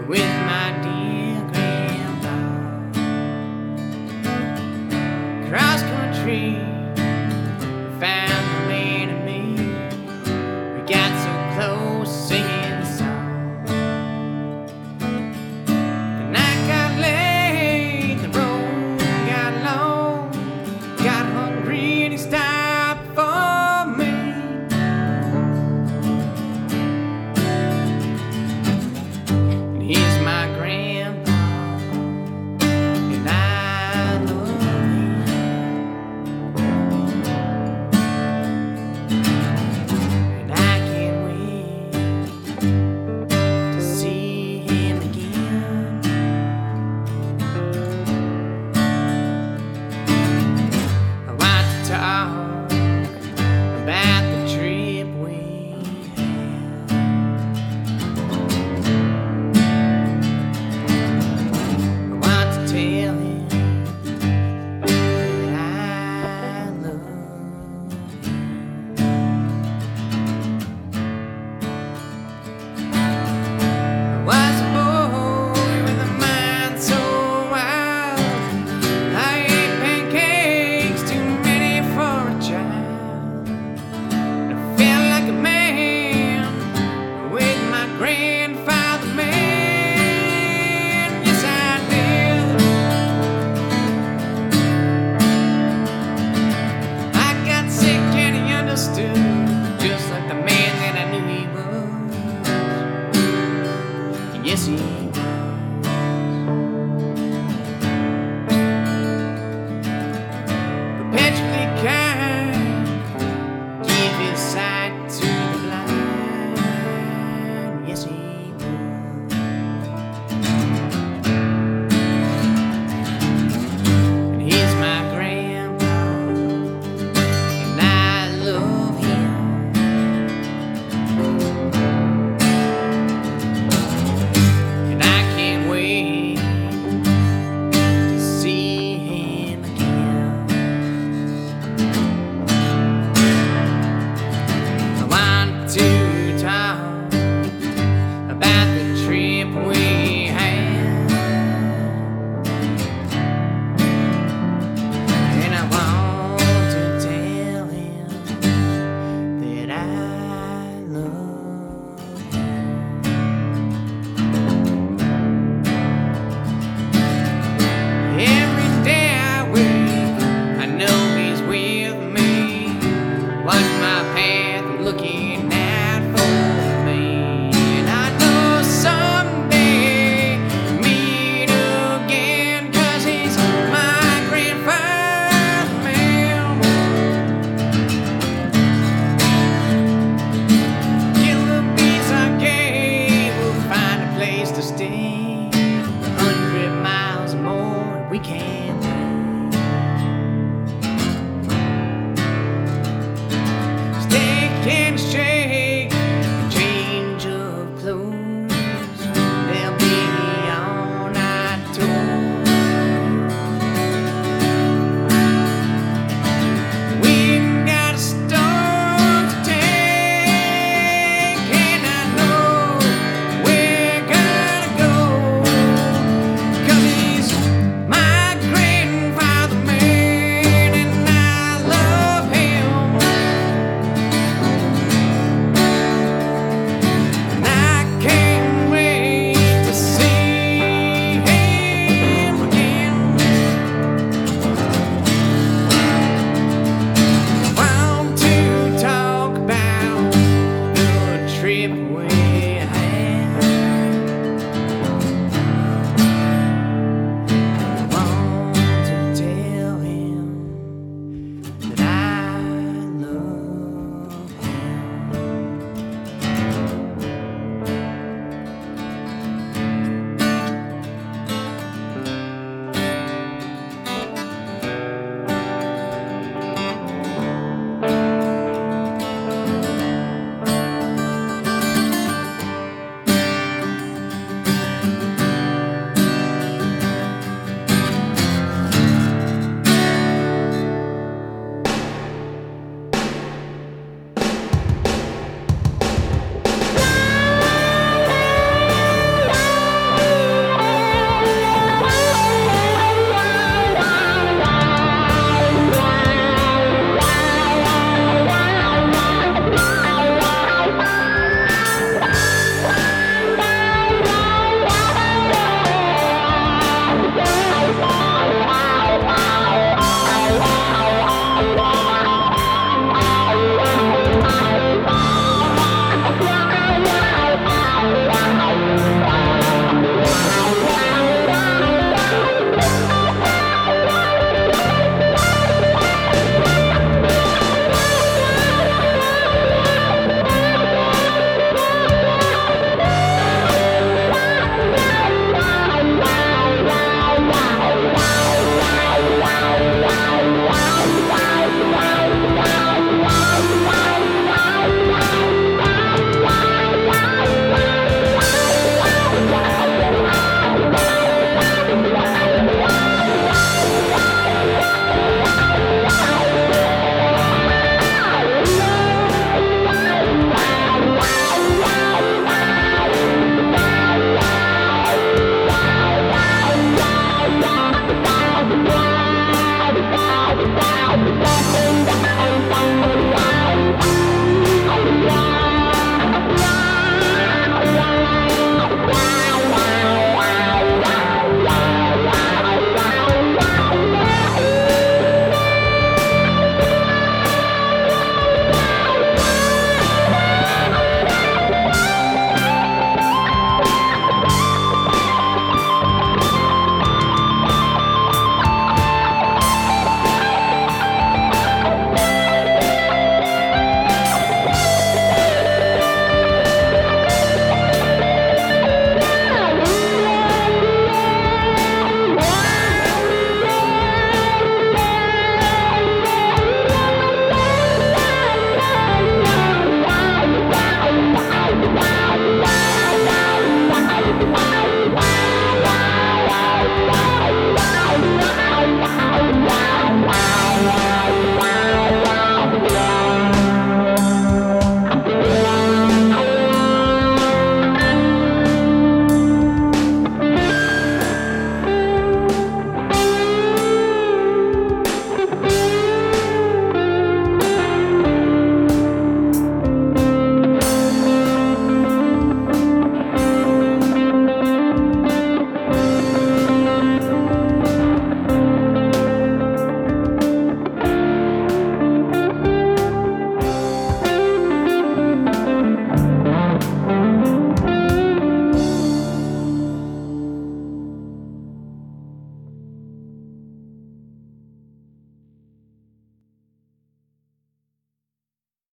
with my dear grandpa. Cross country, found the man in me. We got so close, singing the song. The night got late, the road got long. Got hungry and he stopped for me. And he's my grandpa, and I love him. And I can't wait to see him again. I want to talk about the trip we had. I want to tell him that I love him. I was a boy with a mind so wild. I ate pancakes, too many for a child. I felt like a man with my grandfather man. Yes, I did. I got sick and he understood, just like the man that I knew he was. Yes, he was. Perpetually kind, give his sight to the blind. Yes, he would. And he's my grandpa, and I love him. And I can't wait to see him again. I want to talk about the trip we had. And I want to tell him that I love him. Every day I wake, I know he's with me. Watch my path, looking out for me. And I know someday we'll meet again, 'cause he's my grandfather man. Kill the beats I gave, we'll find a place to stay.